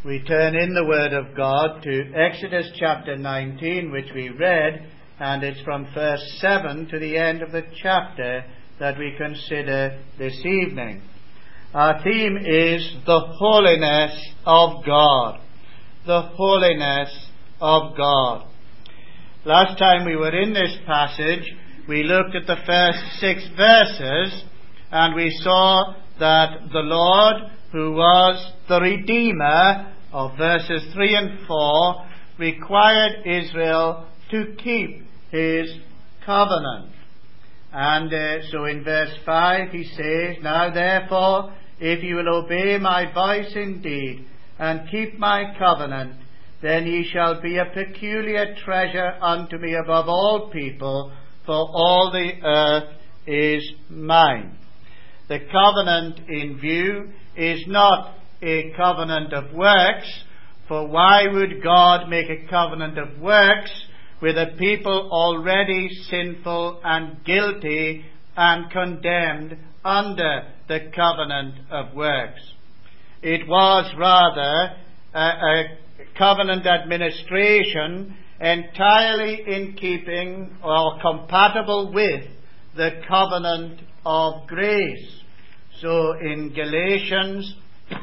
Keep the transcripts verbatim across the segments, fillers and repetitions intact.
We turn in the Word of God to Exodus chapter nineteen, which we read, and it's from verse seven to the end of the chapter that we consider this evening. Our theme is the holiness of God. The holiness of God. Last time we were in this passage, we looked at the first six verses, and we saw that the Lord, who was the Redeemer, of verses three and four, required Israel to keep his covenant. And uh, so in verse five he says, "Now therefore, if you will obey my voice indeed, and keep my covenant, then ye shall be a peculiar treasure unto me above all people, for all the earth is mine." The covenant in view is not a covenant of works, for why would God make a covenant of works with a people already sinful and guilty and condemned under the covenant of works? It was rather a, a covenant administration entirely in keeping or compatible with the covenant of grace. So in Galatians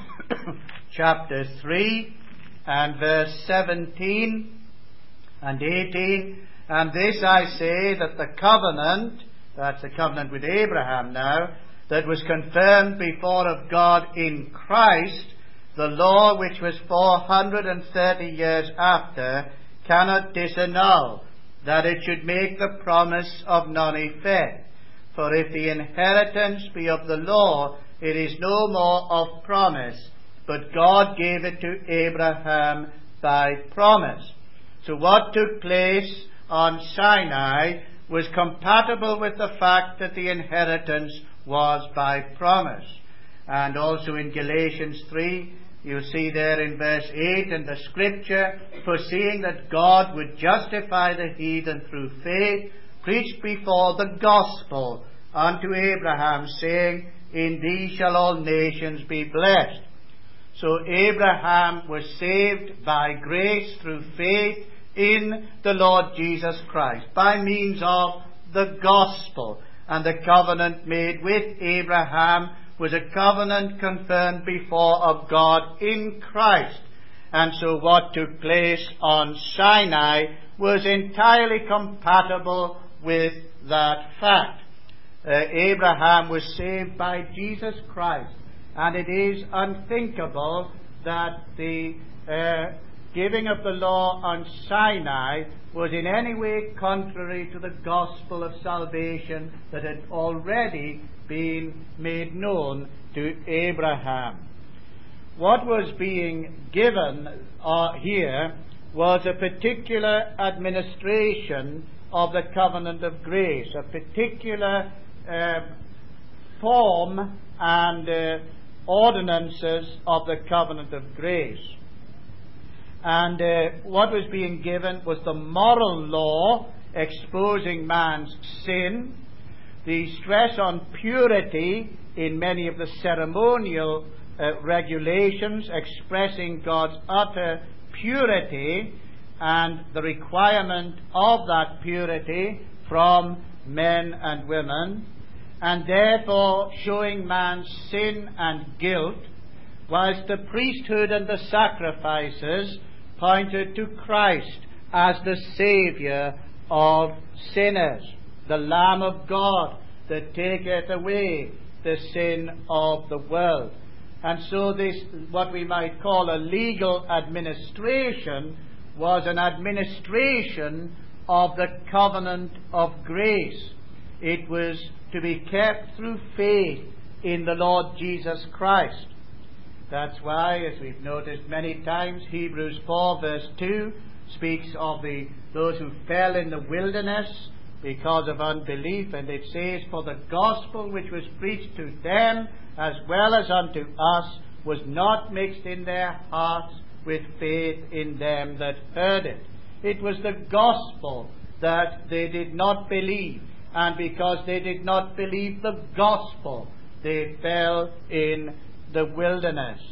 chapter three and verse seventeen and eighteen, "And this I say, that the covenant," that's the covenant with Abraham now, "that was confirmed before of God in Christ, the law which was four hundred and thirty years after, cannot disannul, that it should make the promise of none effect. For if the inheritance be of the law, it is no more of promise, but God gave it to Abraham by promise." So what took place on Sinai was compatible with the fact that the inheritance was by promise. And also in Galatians three, you see there in verse eight, "And the scripture, foreseeing that God would justify the heathen through faith, preached before the gospel unto Abraham, saying, In thee shall all nations be blessed." So Abraham was saved by grace through faith in the Lord Jesus Christ, by means of the gospel. And the covenant made with Abraham was a covenant confirmed before of God in Christ. And so what took place on Sinai was entirely compatible with that fact. Uh, Abraham was saved by Jesus Christ, and it is unthinkable that the uh, giving of the law on Sinai was in any way contrary to the gospel of salvation that had already been made known to Abraham. What was being given uh, here was a particular administration of the covenant of grace, a particular uh, form and uh, ordinances of the covenant of grace. And uh, what was being given was the moral law exposing man's sin, the stress on purity in many of the ceremonial uh, regulations expressing God's utter purity, and the requirement of that purity from men and women, and therefore showing man's sin and guilt, whilst the priesthood and the sacrifices pointed to Christ as the Saviour of sinners, the Lamb of God that taketh away the sin of the world. And so this, what we might call a legal administration, was an administration of the covenant of grace. It was to be kept through faith in the Lord Jesus Christ. That's why, as we've noticed many times, Hebrews four verse two speaks of the those who fell in the wilderness because of unbelief, and it says, "For the gospel which was preached to them as well as unto us was not mixed in their hearts with faith in them that heard it." It was the gospel that they did not believe, and because they did not believe the gospel, they fell in the wilderness.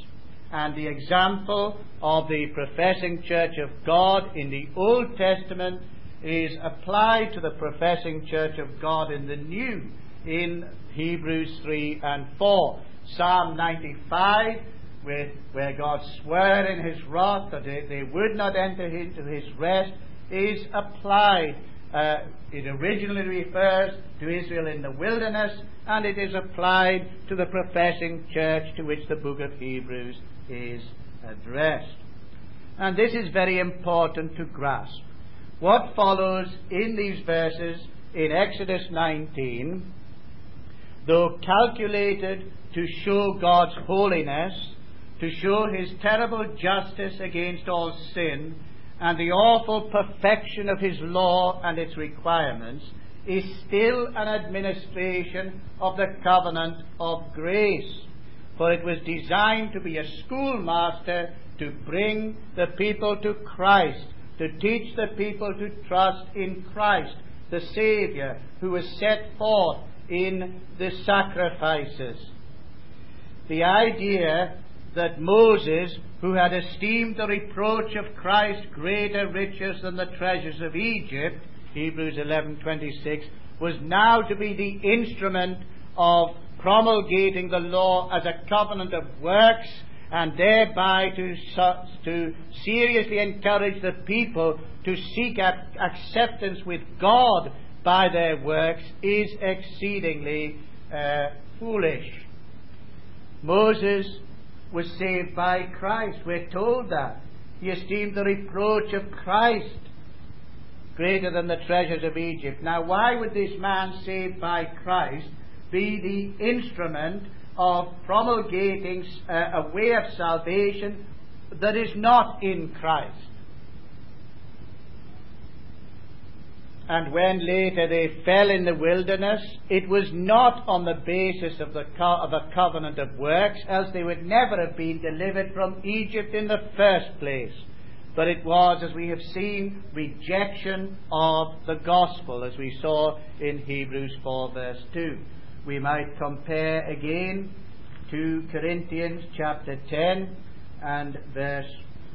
and the example of the professing church of God in the Old Testament is applied to the professing church of God in the New, in Hebrews three and four. Psalm ninety-five, with, where God swore in his wrath that they, they would not enter into his rest, is applied. Uh, it originally refers to Israel in the wilderness, and it is applied to the professing church to which the book of Hebrews is addressed. And this is very important to grasp. What follows in these verses in Exodus nineteen, though calculated to show God's holiness, to show his terrible justice against all sin, and the awful perfection of his law and its requirements, is still an administration of the covenant of grace. For it was designed to be a schoolmaster to bring the people to Christ, to teach the people to trust in Christ, the Saviour, who was set forth in the sacrifices. The idea that Moses, who had esteemed the reproach of Christ greater riches than the treasures of Egypt, Hebrews eleven twenty-six, was now to be the instrument of promulgating the law as a covenant of works, and thereby to, to seriously encourage the people to seek acceptance with God by their works, is exceedingly uh, foolish. Moses was saved by Christ. We're told that. He esteemed the reproach of Christ greater than the treasures of Egypt. Now, why would this man saved by Christ be the instrument of promulgating uh, a way of salvation that is not in Christ? And when later they fell in the wilderness, it was not on the basis of, the co- of a covenant of works, else they would never have been delivered from Egypt in the first place. But it was, as we have seen, rejection of the gospel, as we saw in Hebrews four verse two. We might compare again to Corinthians chapter ten and verse,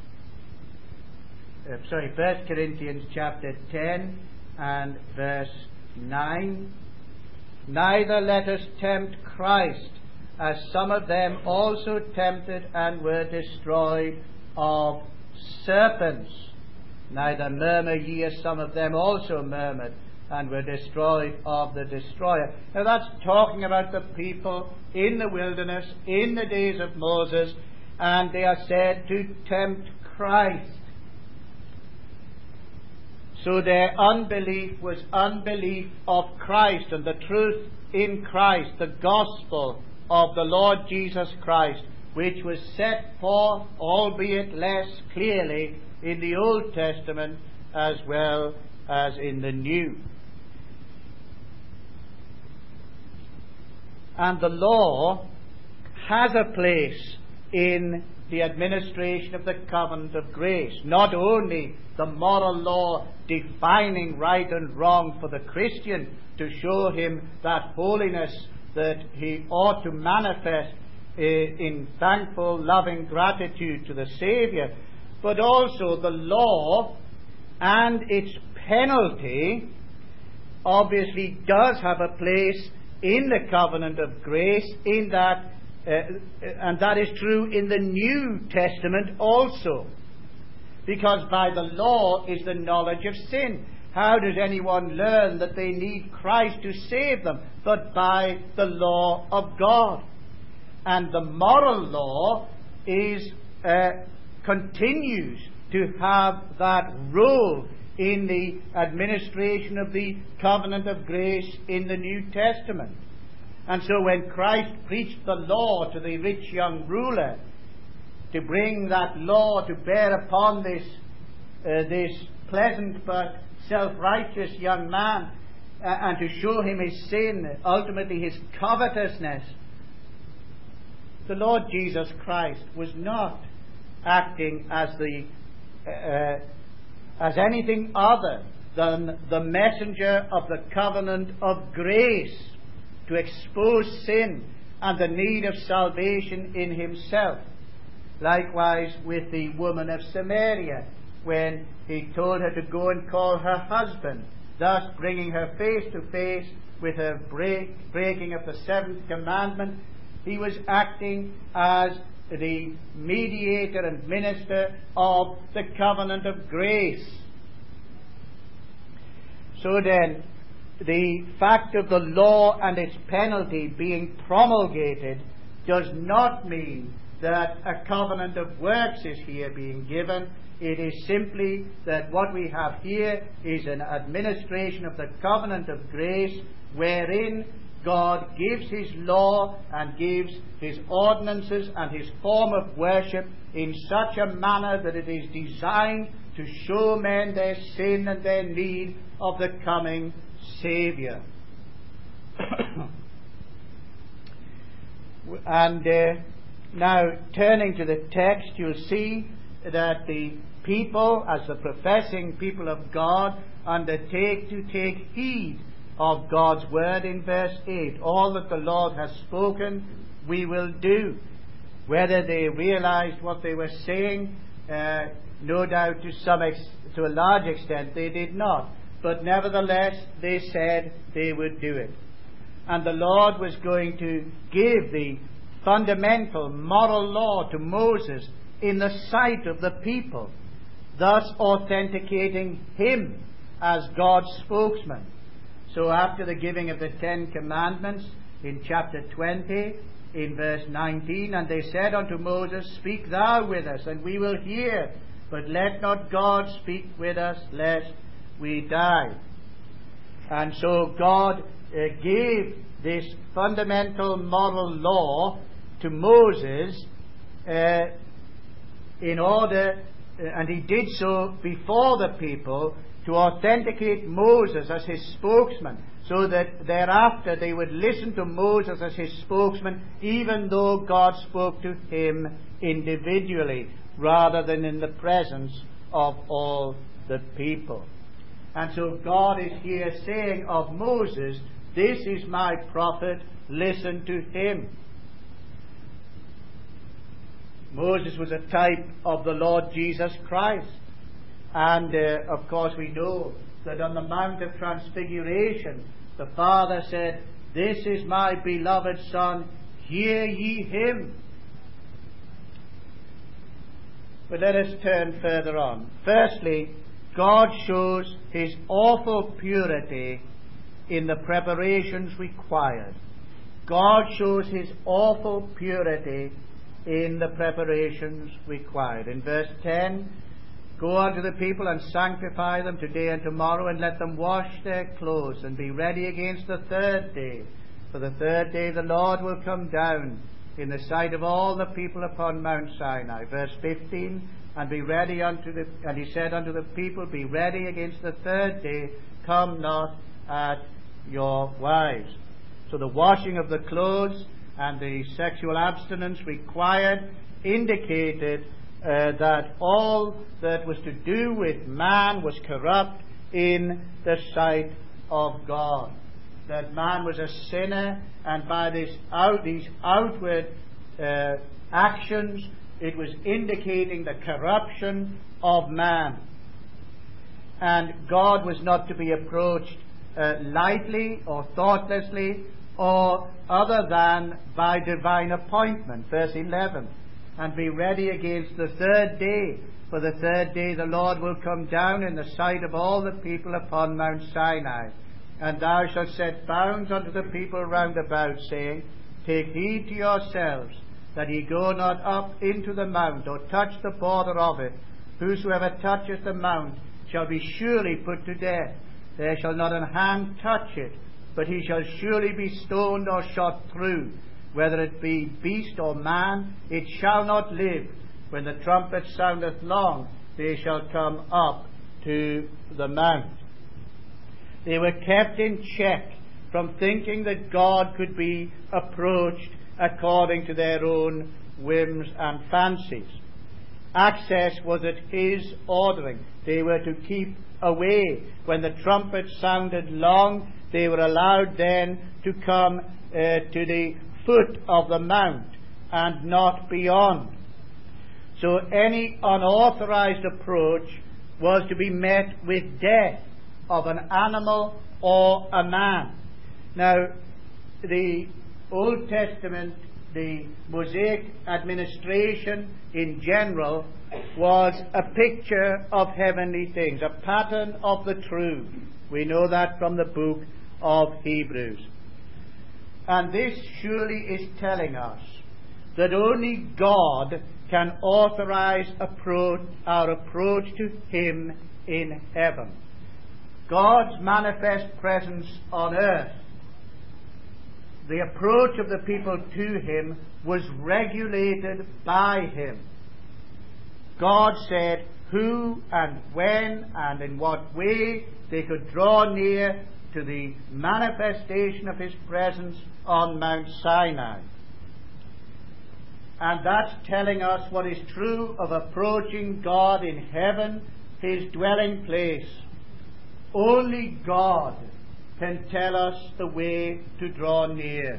uh, sorry, First Corinthians chapter ten and verse nine. Neither let us tempt Christ, as some of them also tempted and were destroyed of serpents. Neither murmur ye, as some of them also murmured and were destroyed of the destroyer. Now that's talking about the people in the wilderness in the days of Moses, and they are said to tempt Christ. So their unbelief was unbelief of Christ and the truth in Christ, the gospel of the Lord Jesus Christ, which was set forth, albeit less clearly, in the Old Testament as well as in the New. And the law has a place in the administration of the covenant of grace. Not only the moral law defining right and wrong for the Christian to show him that holiness that he ought to manifest in thankful, loving gratitude to the Saviour, but also the law and its penalty obviously does have a place in the covenant of grace, in that Uh, and that is true in the New Testament also. Because by the law is the knowledge of sin. How does anyone learn that they need Christ to save them? But by the law of God. And the moral law is uh, continues to have that role in the administration of the covenant of grace in the New Testament. And so when Christ preached the law to the rich young ruler, to bring that law to bear upon this uh, this pleasant but self-righteous young man, uh, and to show him his sin, ultimately his covetousness, the Lord Jesus Christ was not acting as the uh, as anything other than the messenger of the covenant of grace, to expose sin and the need of salvation in himself. Likewise with the woman of Samaria, when he told her to go and call her husband, thus bringing her face to face with her break, breaking of the seventh commandment. He was acting as the mediator and minister of the covenant of grace. So then, the fact of the law and its penalty being promulgated does not mean that a covenant of works is here being given. It is simply that what we have here is an administration of the covenant of grace, wherein God gives His law and gives His ordinances and His form of worship in such a manner that it is designed to show men their sin and their need of the coming Saviour. And uh, now, turning to the text, you'll see that the people, as the professing people of God, undertake to take heed of God's word in verse eight. All that the Lord has spoken, we will do. Whether they realized what they were saying, uh, no doubt to some ex- to a large extent they did not. But nevertheless, they said they would do it. And the Lord was going to give the fundamental moral law to Moses in the sight of the people, thus authenticating him as God's spokesman. So after the giving of the Ten Commandments in chapter twenty, in verse nineteen, and they said unto Moses, Speak thou with us, and we will hear, but let not God speak with us, lest we die. And so God uh, gave this fundamental moral law to Moses uh, in order, uh, and he did so before the people, to authenticate Moses as his spokesman, so that thereafter they would listen to Moses as his spokesman, even though God spoke to him individually, rather than in the presence of all the people. And so God is here saying of Moses, this is my prophet, listen to him. Moses was a type of the Lord Jesus Christ. And uh, of course we know that on the Mount of Transfiguration, the Father said, This is my beloved Son, hear ye him. But let us turn further on. Firstly, God shows His awful purity in the preparations required. God shows His awful purity in the preparations required. In verse ten, Go unto the people and sanctify them today and tomorrow, and let them wash their clothes, and be ready against the third day. For the third day the Lord will come down in the sight of all the people upon Mount Sinai. Verse fifteen, And be ready unto the and he said unto the people, Be ready against the third day, come not at your wives. So the washing of the clothes and the sexual abstinence required indicated uh, that all that was to do with man was corrupt in the sight of God. That man was a sinner, and by this out, these outward uh, actions, it was indicating the corruption of man. And God was not to be approached uh, lightly or thoughtlessly, or other than by divine appointment. Verse eleven, And be ready against the third day, for the third day the Lord will come down in the sight of all the people upon Mount Sinai. And thou shalt set bounds unto the people round about, saying, Take heed to yourselves, that ye go not up into the mount, or touch the border of it. Whosoever toucheth the mount shall be surely put to death. There shall not an hand touch it, but he shall surely be stoned or shot through. Whether it be beast or man, it shall not live. When the trumpet soundeth long, they shall come up to the mount. They were kept in check from thinking that God could be approached according to their own whims and fancies. Access was at His ordering. They were to keep away. When the trumpet sounded long, they were allowed then to come uh, to the foot of the mount and not beyond. So any unauthorized approach was to be met with death of an animal or a man. Now, the Old Testament, the Mosaic administration in general, was a picture of heavenly things, a pattern of the true. We know that from the book of Hebrews. And this surely is telling us that only God can authorize approach, our approach to Him in heaven. God's manifest presence on earth, the approach of the people to Him was regulated by Him. God said who and when and in what way they could draw near to the manifestation of His presence on Mount Sinai. And that's telling us what is true of approaching God in heaven, His dwelling place. Only God can tell us the way to draw near.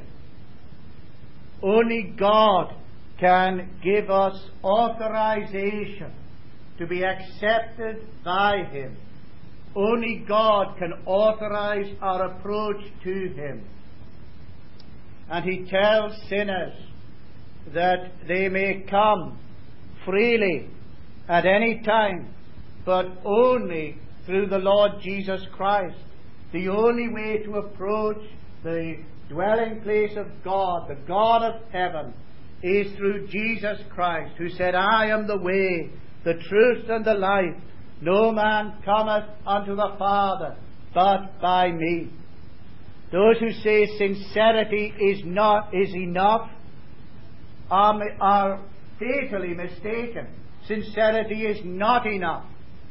Only God can give us authorization to be accepted by Him. Only God can authorize our approach to Him. And He tells sinners that they may come freely at any time, but only through the Lord Jesus Christ. The only way to approach the dwelling place of God, the God of heaven, is through Jesus Christ, who said, I am the way, the truth, and the life. No man cometh unto the Father but by me. Those who say sincerity is not is enough are, are fatally mistaken. Sincerity is not enough.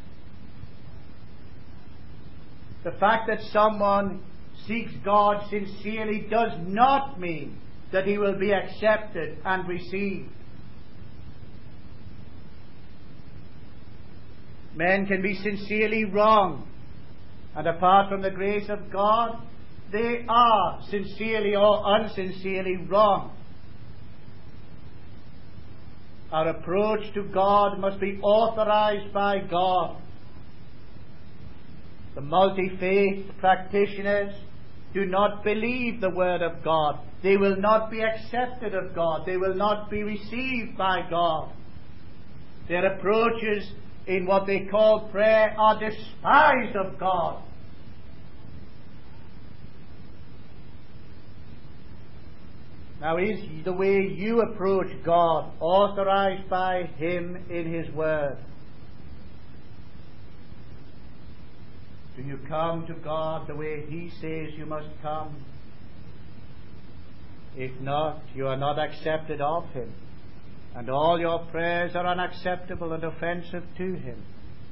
The fact that someone seeks God sincerely does not mean that he will be accepted and received. Men can be sincerely wrong, and apart from the grace of God, they are sincerely or unsincerely wrong. Our approach to God must be authorized by God. The multi-faith practitioners do not believe the Word of God. They will not be accepted of God. They will not be received by God. Their approaches in what they call prayer are despised of God. Now, is the way you approach God authorized by Him in His Word? Do you come to God the way He says you must come? If not, you are not accepted of Him, and all your prayers are unacceptable and offensive to Him.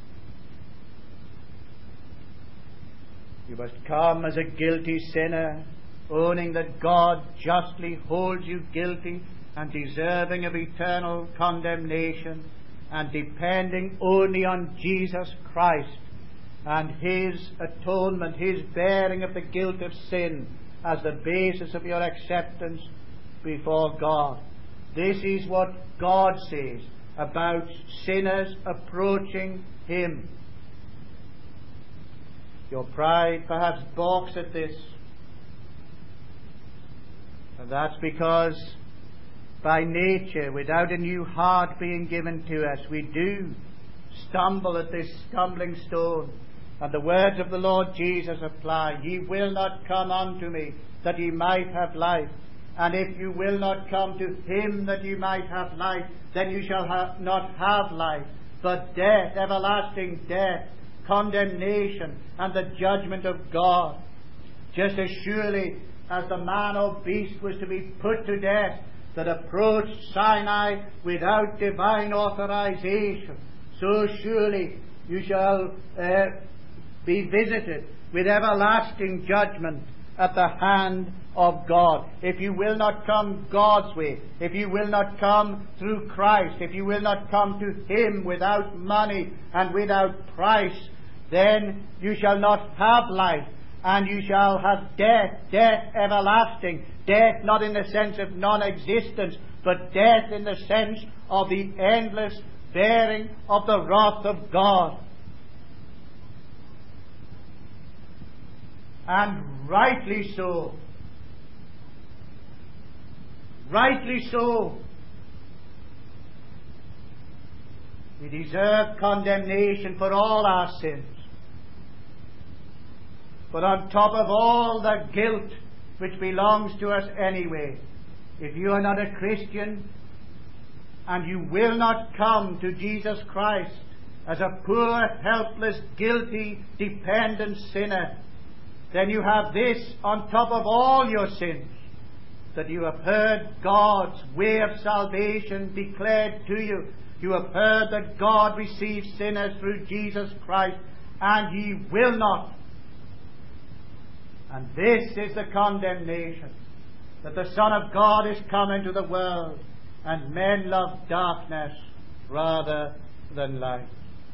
You must come as a guilty sinner, owning that God justly holds you guilty and deserving of eternal condemnation, and depending only on Jesus Christ and His atonement, His bearing of the guilt of sin as the basis of your acceptance before God. This is what God says about sinners approaching Him. Your pride perhaps balks at this. And that's because by nature, without a new heart being given to us, we do stumble at this stumbling stone. And the words of the Lord Jesus apply. Ye will not come unto me, that ye might have life. And if you will not come to Him that ye might have life, then you shall ha- not have life, but death, everlasting death, condemnation, and the judgment of God. Just as surely as the man or beast was to be put to death that approached Sinai without divine authorization, so surely you shall uh, be visited with everlasting judgment at the hand of God. If you will not come God's way, if you will not come through Christ, if you will not come to Him without money and without price, then you shall not have life, and you shall have death, death everlasting, death not in the sense of non-existence, but death in the sense of the endless bearing of the wrath of God. And rightly so. Rightly so. We deserve condemnation for all our sins. But on top of all the guilt which belongs to us anyway, if you are not a Christian and you will not come to Jesus Christ as a poor, helpless, guilty, dependent sinner, then you have this on top of all your sins, that you have heard God's way of salvation declared to you. You have heard that God receives sinners through Jesus Christ, and ye will not. And this is the condemnation, that the Son of God is come into the world, and men love darkness rather than light.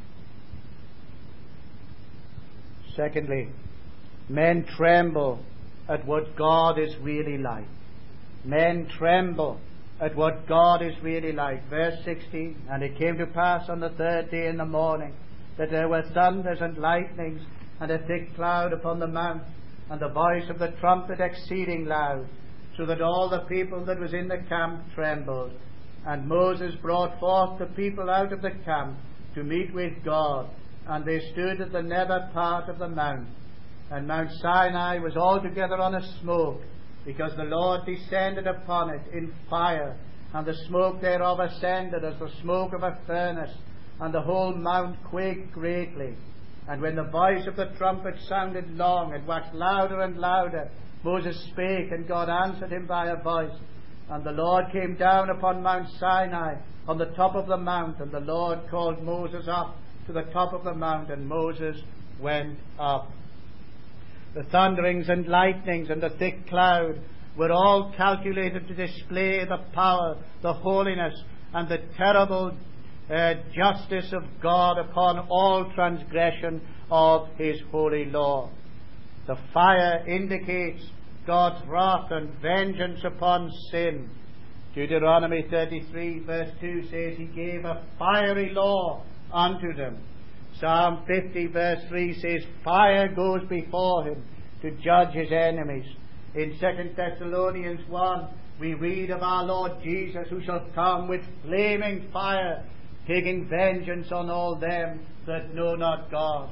Secondly, men tremble at what God is really like. Men tremble at what God is really like. Verse sixteen, and it came to pass on the third day in the morning that there were thunders and lightnings and a thick cloud upon the mount, and the voice of the trumpet exceeding loud, so that all the people that was in the camp trembled. And Moses brought forth the people out of the camp to meet with God, and they stood at the nether part of the mount. And Mount Sinai was altogether on a smoke, because the Lord descended upon it in fire, and the smoke thereof ascended as the smoke of a furnace, and the whole mount quaked greatly. And when the voice of the trumpet sounded long, and waxed louder and louder, Moses spake, and God answered him by a voice. And the Lord came down upon Mount Sinai, on the top of the mount, and the Lord called Moses up to the top of the mount, and Moses went up. The thunderings and lightnings and the thick cloud were all calculated to display the power, the holiness, and the terrible uh, justice of God upon all transgression of His holy law. The fire indicates God's wrath and vengeance upon sin. Deuteronomy thirty-three verse two says He gave a fiery law unto them. Psalm fifty verse three says fire goes before Him to judge His enemies. In Second Thessalonians one we read of our Lord Jesus, who shall come with flaming fire, taking vengeance on all them that know not God.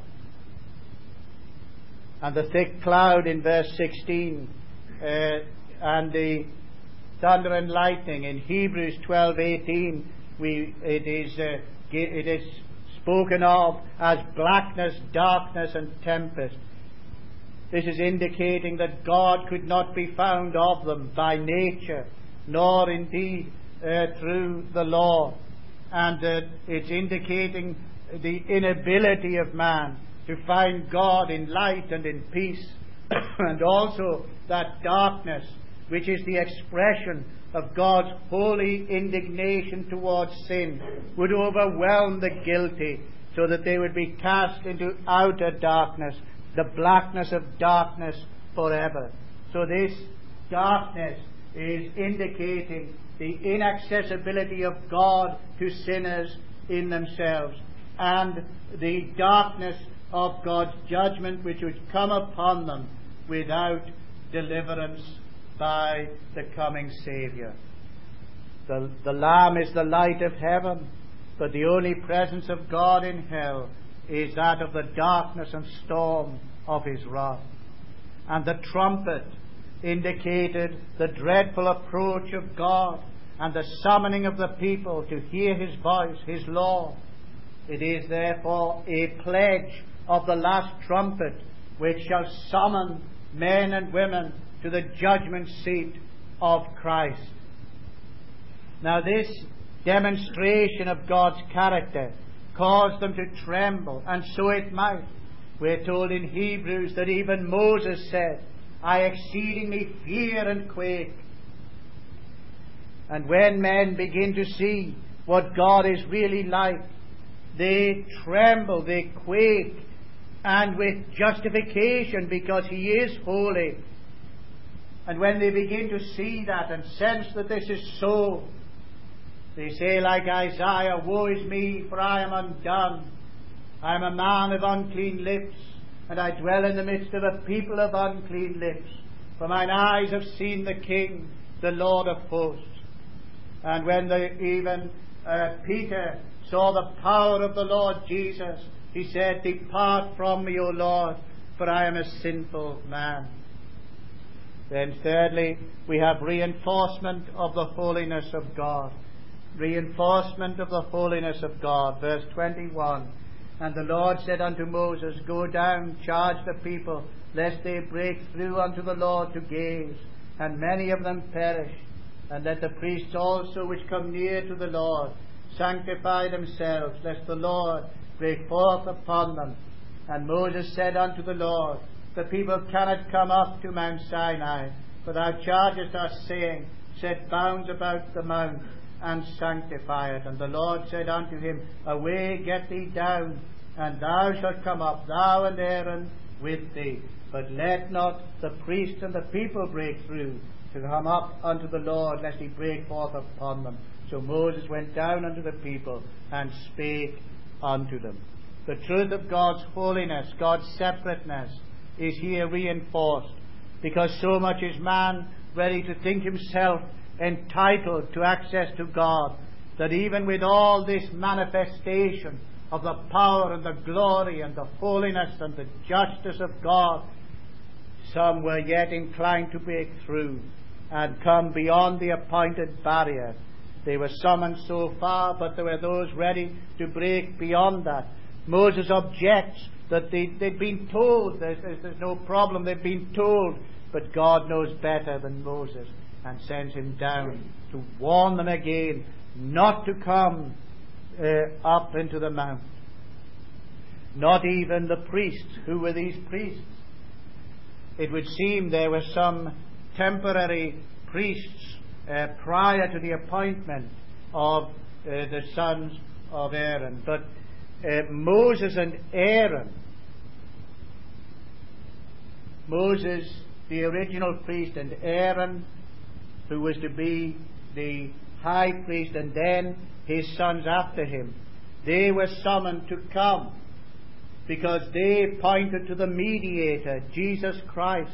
And the thick cloud in verse sixteen, uh, and the thunder and lightning in Hebrews twelve eighteen, we it is uh, it is spoken of as blackness, darkness, and tempest. This is indicating that God could not be found of them by nature, nor indeed uh, through the law. And uh, it's indicating the inability of man to find God in light and in peace, and also that darkness, which is the expression of God's holy indignation towards sin, would overwhelm the guilty, so that they would be cast into outer darkness, the blackness of darkness forever. So this darkness is indicating the inaccessibility of God to sinners in themselves, and the darkness of God's judgment which would come upon them without deliverance by the coming Saviour. The, the Lamb is the light of heaven, but the only presence of God in hell is that of the darkness and storm of His wrath. And the trumpet indicated the dreadful approach of God and the summoning of the people to hear His voice, His law. It is therefore a pledge of the last trumpet, which shall summon men and women to the judgment seat of Christ. Now this demonstration of God's character caused them to tremble, and so it might. We're told in Hebrews that even Moses said, I exceedingly fear and quake. And when men begin to see what God is really like, they tremble, they quake, and with justification, because He is holy. And when they begin to see that and sense that this is so, They say like Isaiah, "Woe is me, for I am undone. I am a man of unclean lips, and I dwell in the midst of a people of unclean lips. For mine eyes have seen the King, the Lord of hosts." And when they, even uh, Peter saw the power of the Lord Jesus, he said, "Depart from me, O Lord, for I am a sinful man." Then thirdly, we have reinforcement of the holiness of God. Reinforcement of the holiness of God. Verse twenty-one. "And the Lord said unto Moses, Go down, charge the people, lest they break through unto the Lord to gaze, and many of them perish. And let the priests also which come near to the Lord sanctify themselves, lest the Lord break forth upon them. And Moses said unto the Lord, The people cannot come up to Mount Sinai, for thou chargest us, saying, Set bounds about the mount, and sanctify it. And the Lord said unto him, Away, get thee down, and thou shalt come up, thou and Aaron with thee. But let not the priest and the people break through to come up unto the Lord, lest he break forth upon them. So Moses went down unto the people, and spake unto them." The truth of God's holiness, God's separateness, is here reinforced, because so much is man ready to think himself entitled to access to God, that even with all this manifestation of the power and the glory and the holiness and the justice of God, some were yet inclined to break through and come beyond the appointed barrier. They were summoned so far, but there were those ready to break beyond that. Moses objects that they, they'd been told, there's, there's no problem, they've been told, but God knows better than Moses, and sends him down to warn them again not to come uh, up into the mount. Not even the priests. Who were these priests? It would seem there were some temporary priests uh, prior to the appointment of uh, the sons of Aaron. But uh, Moses and Aaron, Moses, the original priest, and Aaron, who was to be the high priest, and then his sons after him, they were summoned to come because they pointed to the mediator, Jesus Christ.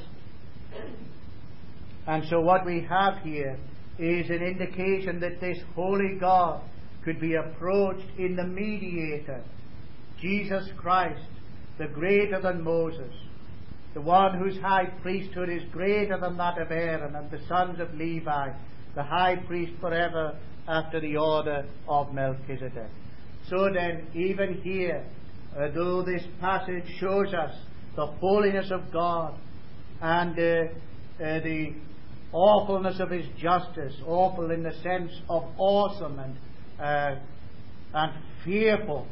And so what we have here is an indication that this holy God could be approached in the mediator, Jesus Christ, the greater than Moses, the one whose high priesthood is greater than that of Aaron and the sons of Levi, the high priest forever after the order of Melchizedek. So then, even here, uh, though this passage shows us the holiness of God and uh, uh, the awfulness of his justice, awful in the sense of awesome and, uh, and fearful,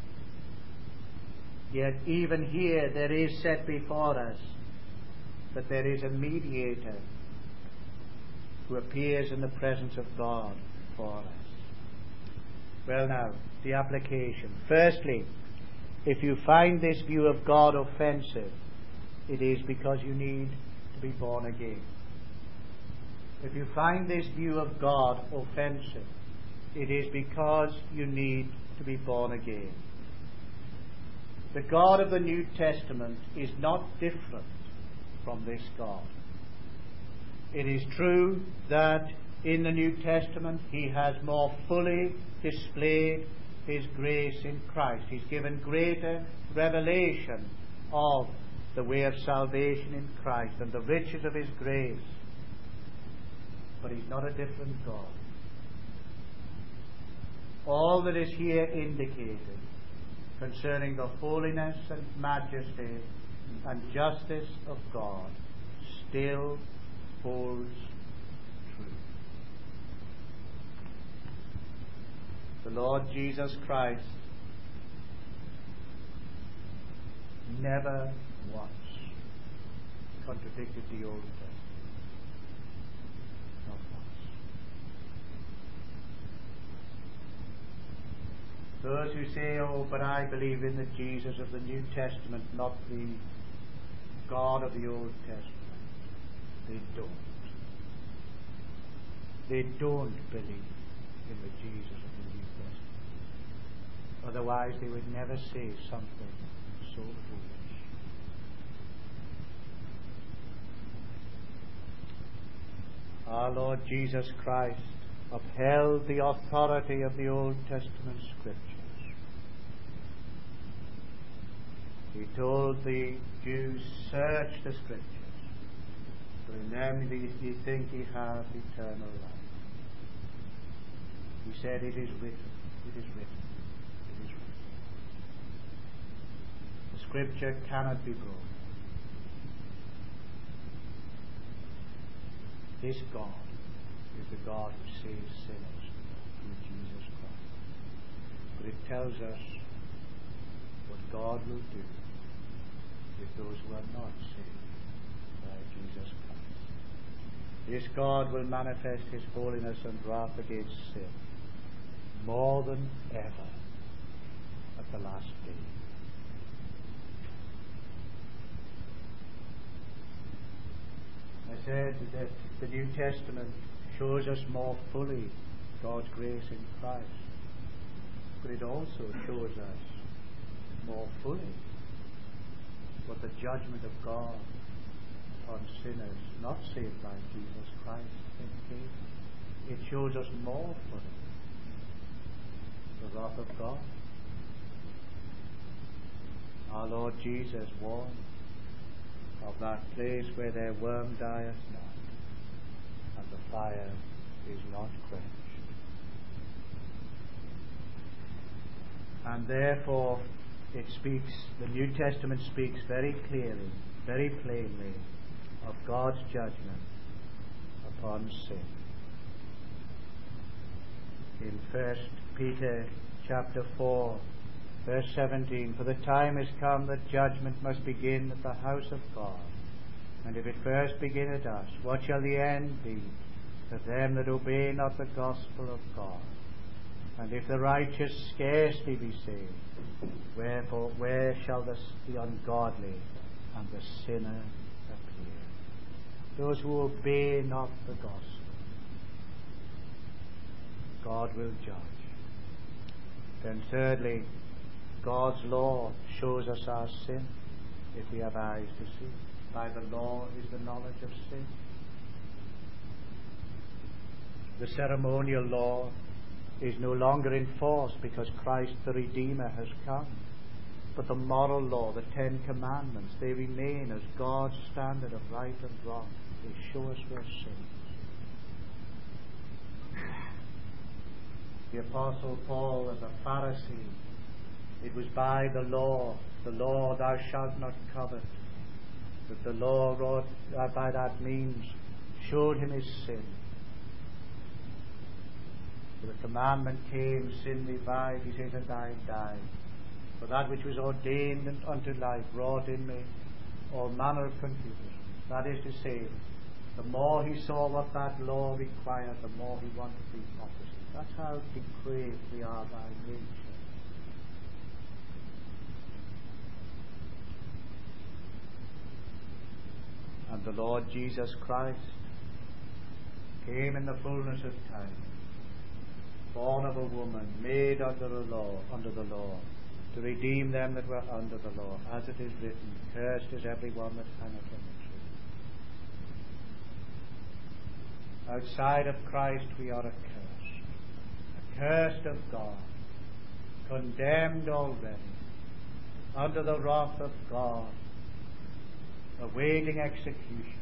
yet even here there is set before us that there is a mediator who appears in the presence of God for us. Well now, the application. Firstly, if you find this view of God offensive, it is because you need to be born again. If you find this view of God offensive, it is because you need to be born again. The God of the New Testament is not different from this God. It is true that in the New Testament he has more fully displayed his grace in Christ. He's given greater revelation of the way of salvation in Christ and the riches of his grace. But he's not a different God. All that is here indicated concerning the holiness and majesty and justice of God still holds true. The Lord Jesus Christ never once contradicted the Old Testament. Not once. Those who say, oh, but I believe in the Jesus of the New Testament, not the God of the Old Testament, they don't. They don't believe in the Jesus of the New Testament. Otherwise they would never say something so foolish. Our Lord Jesus Christ upheld the authority of the Old Testament Scriptures. He told the Jews, search the Scriptures, for in them ye think ye have eternal life. He said, it is written, it is written, it is written. The Scripture cannot be broken. This God is the God who saves sinners through Jesus Christ. But it tells us what God will do with those who are not saved by Jesus Christ. This God will manifest His holiness and wrath against sin more than ever at the last day. I said that the New Testament shows us more fully God's grace in Christ, but it also shows us more fully what the judgment of God upon sinners not saved by Jesus Christ entails. It shows us more fully the wrath of God. Our Lord Jesus warned of that place where their worm dieth not, and the fire is not quenched. And therefore it speaks, the New Testament speaks very clearly, very plainly of God's judgment upon sin. In First Peter chapter four, verse seventeen, for the time is come that judgment must begin at the house of God. And if it first begin at us, what shall the end be to them that obey not the gospel of God? And if the righteous scarcely be saved, wherefore where shall the, the ungodly and the sinner appear? Those who obey not the gospel, God will judge. Then thirdly, God's law shows us our sin, if we have eyes to see. By the law is the knowledge of sin. The ceremonial law is no longer in force because Christ the Redeemer has come. But the moral law, the Ten Commandments, they remain as God's standard of right and wrong. They show us we're sinners. The Apostle Paul, as a Pharisee, it was by the law, the law, thou shalt not covet, that the law wrought uh, by that means showed him his sin. The commandment came, sin revived, he says, and I died. For that which was ordained unto life wrought in me all manner of confusion. That is to say, the more he saw what that law required, the more he wanted the opposite. That's how depraved we are by nature. And the Lord Jesus Christ came in the fullness of time, born of a woman, made under the law, under the law, to redeem them that were under the law, as it is written, cursed is every one that hangeth on the tree. Outside of Christ we are accursed, accursed of God, condemned already, under the wrath of God, awaiting execution.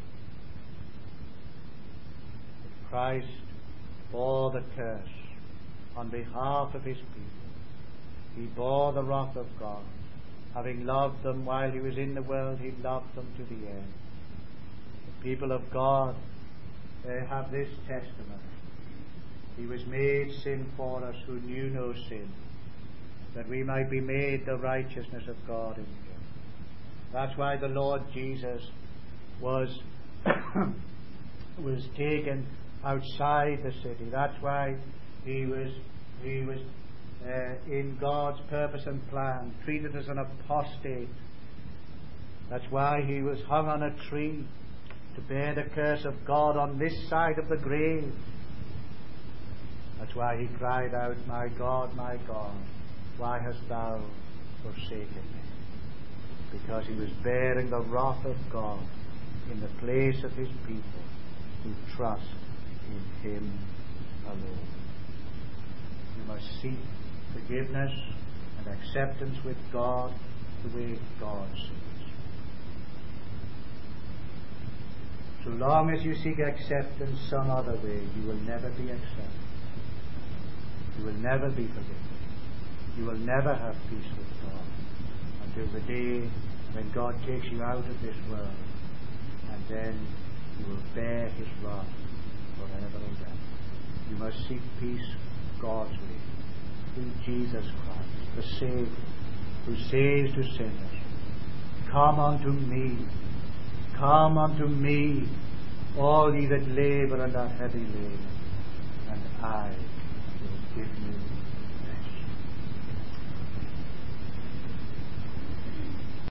But Christ bore the curse on behalf of his people. He bore the wrath of God. Having loved them while he was in the world, he loved them to the end. The people of God, they have this testimony. He was made sin for us who knew no sin, that we might be made the righteousness of God in him. That's why the Lord Jesus was was taken outside the city. That's why he was he was uh, in God's purpose and plan, treated as an apostate. That's why he was hung on a tree, to bear the curse of God on this side of the grave, That's why he cried out, "My God, my God, why hast thou forsaken me?" Because he was bearing the wrath of God in the place of his people who trust in him alone. You must seek forgiveness and acceptance with God the way God sees. So long as you seek acceptance some other way, you will never be accepted. You will never be forgiven. You will never have peace with God until the day when God takes you out of this world, and then you will bear his wrath forever and ever. You must seek peace God's way, through Jesus Christ, the Savior, who says to sinners, "Come unto me, come unto me, all ye that labor and are heavy laden, and I will give you